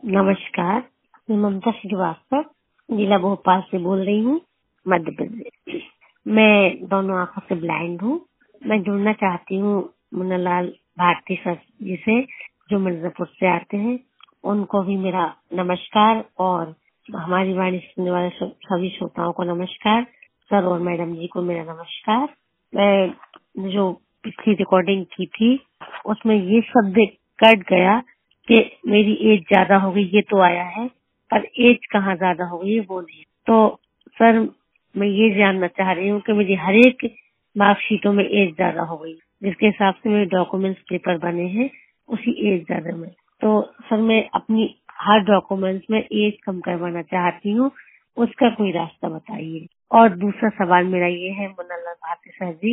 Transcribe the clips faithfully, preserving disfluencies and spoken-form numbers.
नमस्कार, मैं ममता श्रीवास्तव जिला भोपाल से बोल रही हूँ, मध्य प्रदेश। मैं दोनों आंखों से ब्लाइंड हूँ। मैं जुड़ना चाहती हूँ मुन्नालाल भारती सर जी से, जो मिर्जापुर से आते हैं। उनको भी मेरा नमस्कार और हमारी वाणी सुनने वाले सभी श्रोताओं को नमस्कार। सर और मैडम जी को मेरा नमस्कार। मैं जो पिछली रिकॉर्डिंग की थी उसमें ये शब्द कट गया कि मेरी एज ज्यादा हो गई, ये तो आया है, पर एज कहाँ ज्यादा हो गई वो नहीं। तो सर मैं ये जानना चाह रही हूँ कि मेरी हर एक मार्कशीटों में एज ज्यादा हो गई, जिसके हिसाब से मेरे डॉक्यूमेंट्स पेपर बने हैं उसी एज ज्यादा में। तो सर मैं अपनी हर डॉक्यूमेंट्स में एज कम करवाना चाहती हूँ, उसका कोई रास्ता बताइए। और दूसरा सवाल मेरा ये है मुन्नालाल भारती सर जी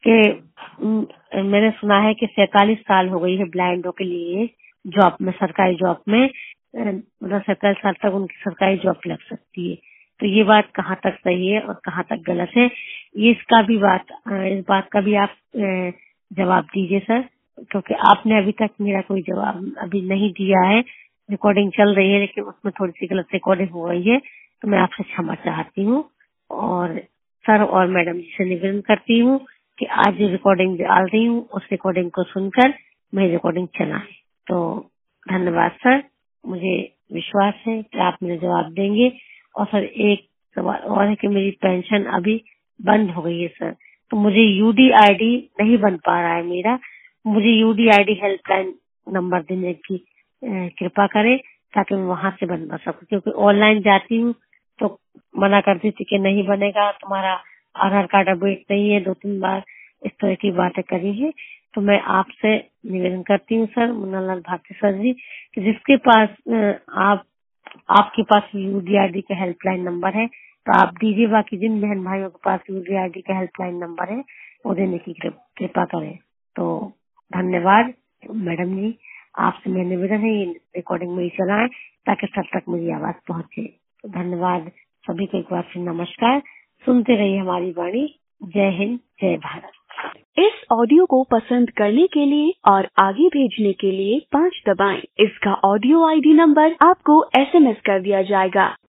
कि मैंने सुना है कि सैतालीस साल हो गई है ब्लाइंडों के लिए जॉब में, सरकारी जॉब में, मतलब सत्ताईस साल तक उनकी सरकारी जॉब लग सकती है। तो ये बात कहाँ तक सही है और कहाँ तक गलत है, ये इसका भी बात इस बात का भी आप जवाब दीजिए सर, क्योंकि आपने अभी तक मेरा कोई जवाब अभी नहीं दिया है। रिकॉर्डिंग चल रही है लेकिन उसमें थोड़ी सी गलत रिकॉर्डिंग हो गई है, तो मैं आपसे क्षमा चाहती हूँ। और सर और मैडम जी से निवेदन करती हूँ कि आज जो रिकॉर्डिंग डाल रही हूँ उस रिकॉर्डिंग को सुनकर मेरी रिकॉर्डिंग चलाएं। तो धन्यवाद सर, मुझे विश्वास है कि आप मुझे जवाब देंगे। और सर एक सवाल और है कि मेरी पेंशन अभी बंद हो गई है सर, तो मुझे यूडीआईडी नहीं बन पा रहा है मेरा। मुझे यूडीआईडी हेल्पलाइन नंबर देने की कृपा करें ताकि मैं वहां से बनवा सकूं, क्योंकि ऑनलाइन जाती हूँ तो मना करती थी कि नहीं बनेगा, तुम्हारा आधार कार्ड अपडेट नहीं है, दो तीन बार इस तरह की बातें करी है। तो मैं आपसे निवेदन करती हूँ सर मुन्नालाल भारती सर जी कि जिसके पास आप आपके पास यूडीआईडी का हेल्पलाइन नंबर है तो आप दीजिए, बाकी जिन बहन भाइयों के पास यूडीआईडी का हेल्पलाइन नंबर है वो देने की कृपा करें। तो धन्यवाद मैडम जी, आपसे मेरा निवेदन है ये रिकॉर्डिंग मेरी चलाएं ताकि सब तक मेरी आवाज पहुंचे। तो धन्यवाद सभी को, एक बार फिर नमस्कार। सुनते रहिए हमारी वाणी। जय हिंद, जय भारत। इस ऑडियो को पसंद करने के लिए और आगे भेजने के लिए पाँच दबाएं। इसका ऑडियो आईडी नंबर आपको एसएमएस कर दिया जाएगा।